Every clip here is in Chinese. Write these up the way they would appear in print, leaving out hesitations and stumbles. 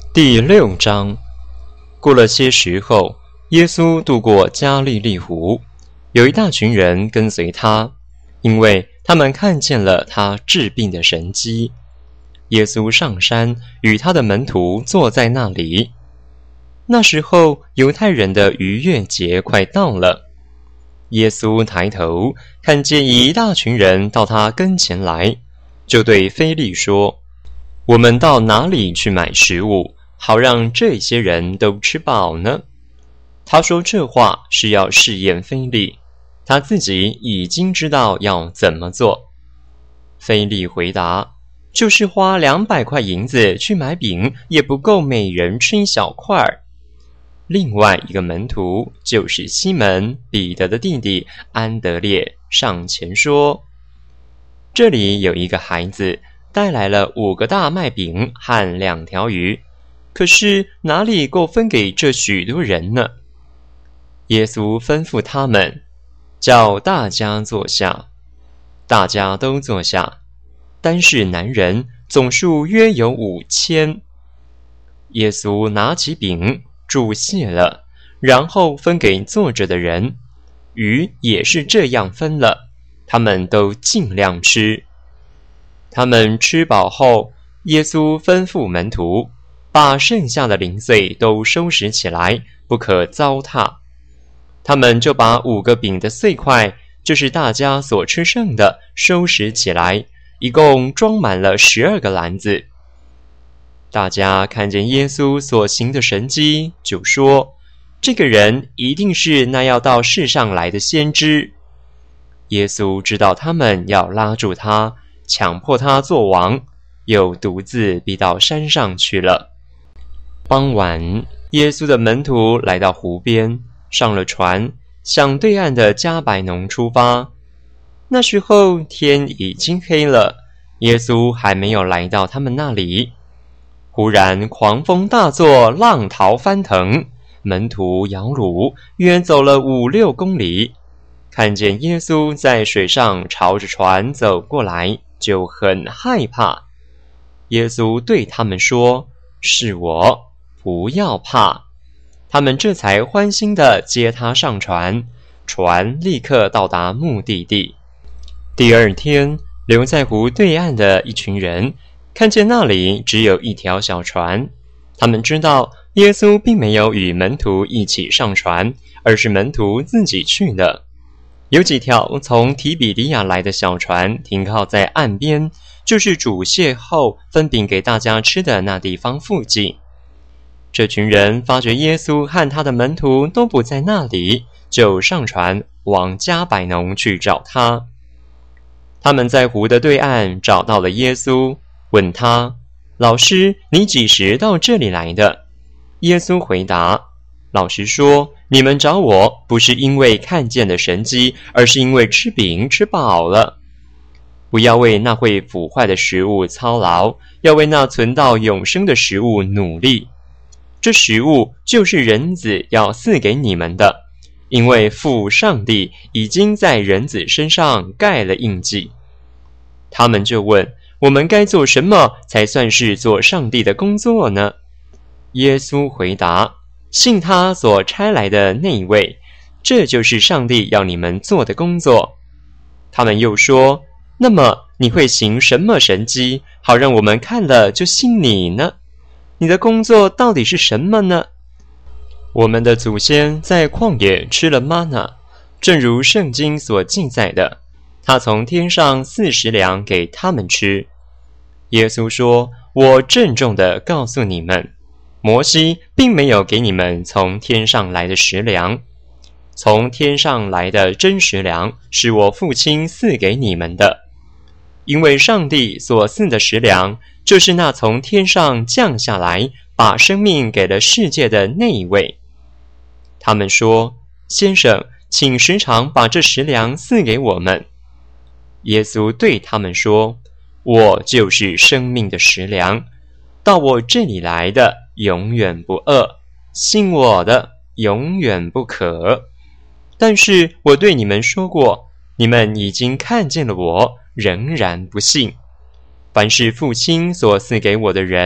第6章。过了些时候，耶稣渡过加利利湖，有一大群人跟随他，因为他们看见了他治病的神迹。耶稣上山，与他的门徒坐在那里。那时候，犹太人的逾越节快到了。耶稣抬头，看见一大群人到他跟前来，就对腓力说：“我们到哪里去买食物，好让这些人都吃饱呢？”他说这话是要试验腓力，他自己已经知道要怎么做。腓力回答：“就是花200块银子去买饼，也不够每人吃一小块。”另外一个门徒，就是西门彼得的弟弟安德烈，上前说：“这里有一个孩子带来了5个大麦饼和2条鱼，可是哪里够分给这许多人呢？”耶稣吩咐他们，叫大家坐下。大家都坐下，单是男人总数约有5000。耶稣拿起饼，祝谢了，然后分给坐着的人，鱼也是这样分了，他们都尽量吃。他们吃饱后，耶稣吩咐门徒，把剩下的零碎都收拾起来，不可糟蹋。他们就把5个饼的碎块，就是大家所吃剩的，收拾起来，一共装满了12个篮子。大家看见耶稣所行的神迹，就说：“这个人一定是那要到世上来的先知。”耶稣知道他们要拉住他，强迫他做王，又独自逼到山上去了。傍晚，耶稣的门徒来到湖边，上了船，向对岸的加百农出发。那时候天已经黑了，耶稣还没有来到他们那里。忽然狂风大作，浪涛翻腾，门徒摇橹，约走了5-6公里，看见耶稣在水上朝着船走过来，就很害怕。耶稣对他们说：“是我，不要怕。”他们这才欢欣地接他上船，船立刻到达目的地。第2天，留在湖对岸的一群人看见那里只有一条小船，他们知道耶稣并没有与门徒一起上船，而是门徒自己去的。有几条从提比利亚来的小船停靠在岸边，就是主谢后分饼给大家吃的那地方附近。这群人发觉耶稣和他的门徒都不在那里，就上船往加百农去找他。他们在湖的对岸找到了耶稣，问他：“老师，你几时到这里来的？”耶稣回答：“老实说，你们找我，不是因为看见的神迹，而是因为吃饼吃饱了。不要为那会腐坏的食物操劳，要为那存到永生的食物努力。这食物就是人子要赐给你们的，因为父上帝已经在人子身上盖了印记。”他们就问：“我们该做什么才算是做上帝的工作呢？”耶稣回答：“信他所差来的那一位，这就是上帝要你们做的工作。”他们又说：“那么你会行什么神迹，好让我们看了就信你呢？你的工作到底是什么呢？”我们的祖先在旷野吃了玛纳，正如圣经所记载的，他从天上40两给他们吃。耶稣说：“我郑重地告诉你们，摩西并没有给你们从天上来的食粮，从天上来的真食粮是我父亲赐给你们的。因为上帝所赐的食粮，就是那从天上降下来，把生命给了世界的那一位。”他们说：“先生，请时常把这食粮赐给我们。”耶稣对他们说：“我就是生命的食粮，到我这里来的永远不饿，信我的永远不渴。但是我对你们说过，你们已经看见了我，仍然不信。凡是父亲所赐给我的人，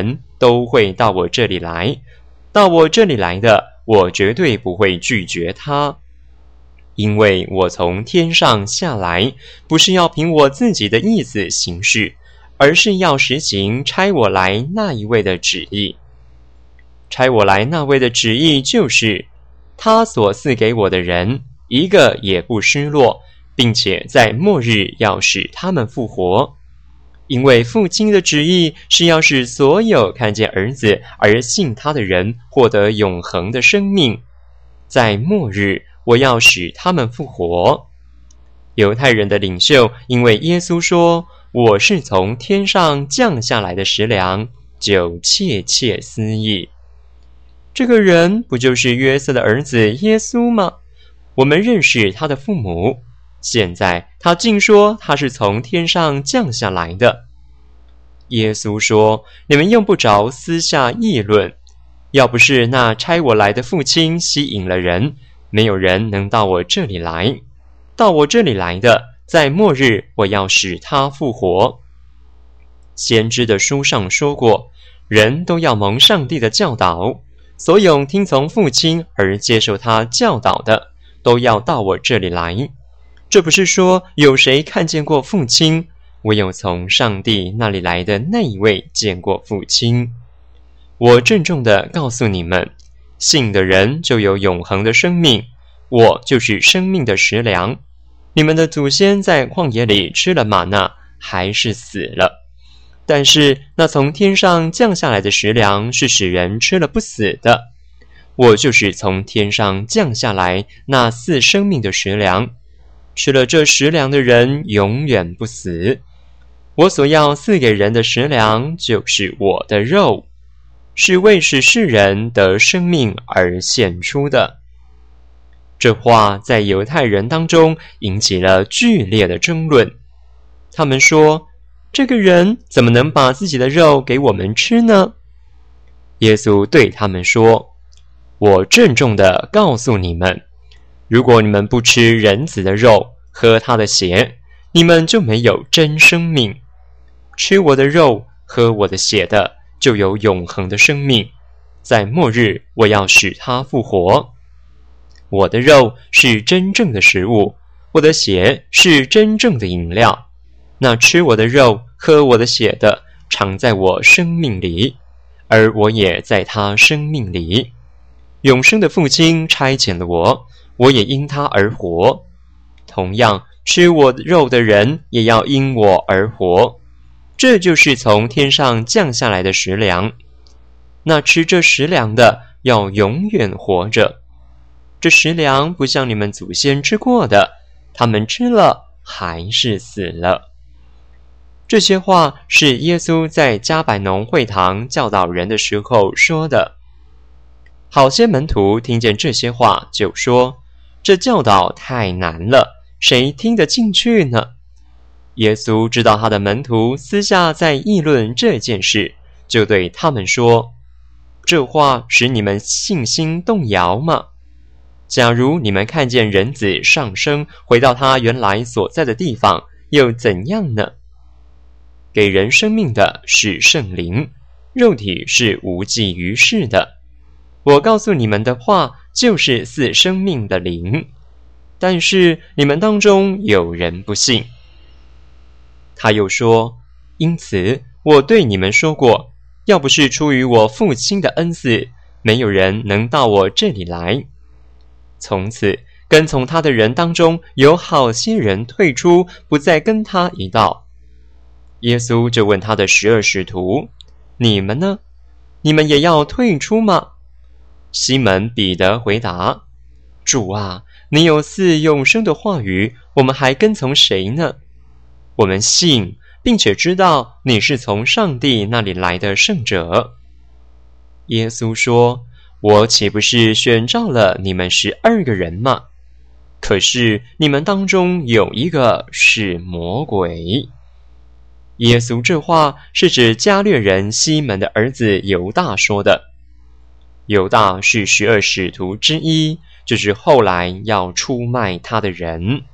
都会到我这里来，到我这里来的，我绝对不会拒绝他。因为我从天上下来，不是要凭我自己的意思行事，而是要实行差我来那一位的旨意。差我来那位的旨意就是，他所赐给我的人，一个也不失落，并且在末日要使他们复活。因为父亲的旨意是要使所有看见儿子而信他的人获得永恒的生命。在末日，我要使他们复活。犹太人的领袖因为耶稣说我是从天上降下来的食粮，就窃窃私议。这个人不就是约瑟的儿子耶稣吗？我们认识他的父母，现在他竟说他是从天上降下来的。耶稣说，你们用不着私下议论，要不是那差我来的父亲吸引了人，没有人能到我这里来。到我这里来的，在末日我要使他复活。先知的书上说过，人都要蒙上帝的教导，所有听从父亲而接受他教导的，都要到我这里来。这不是说有谁看见过父亲，唯有从上帝那里来的那一位见过父亲。我郑重地告诉你们，信的人就有永恒的生命，我就是生命的食粮。你们的祖先在旷野里吃了玛纳，还是死了。但是那从天上降下来的食粮是使人吃了不死的。我就是从天上降下来那赐生命的食粮，吃了这食粮的人永远不死。我所要赐给人的食粮就是我的肉，是为使世人得生命而献出的。这话在犹太人当中引起了剧烈的争论。他们说，这个人怎么能把自己的肉给我们吃呢？耶稣对他们说，我郑重地告诉你们，如果你们不吃人子的肉，喝他的血，你们就没有真生命。吃我的肉，喝我的血的，就有永恒的生命。在末日，我要使他复活。我的肉是真正的食物，我的血是真正的饮料。那吃我的肉，喝我的血的，常在我生命里，而我也在他生命里。永生的父亲差遣了我，我也因他而活。同样，吃我肉的人也要因我而活。这就是从天上降下来的食粮。那吃这食粮的要永远活着。这食粮不像你们祖先吃过的，他们吃了还是死了。这些话是耶稣在迦百农会堂教导人的时候说的。好些门徒听见这些话，就说，这教导太难了，谁听得进去呢？耶稣知道他的门徒私下在议论这件事，就对他们说，这话使你们信心动摇吗？假如你们看见人子上升，回到他原来所在的地方，又怎样呢？给人生命的是圣灵，肉体是无济于事的。我告诉你们的话，就是赐生命的灵，但是你们当中有人不信。他又说，因此我对你们说过，要不是出于我父亲的恩赐，没有人能到我这里来。从此跟从他的人当中有好些人退出，不再跟他一道。耶稣就问他的12使徒，你们呢？你们也要退出吗？西门彼得回答，主啊，你有赐永生的话语，我们还跟从谁呢？我们信，并且知道你是从上帝那里来的圣者。耶稣说，我岂不是选召了你们12个人吗？可是你们当中有一个是魔鬼。耶稣这话是指加略人西门的儿子犹大说的。犹大是12使徒之一，就是后来要出卖他的人。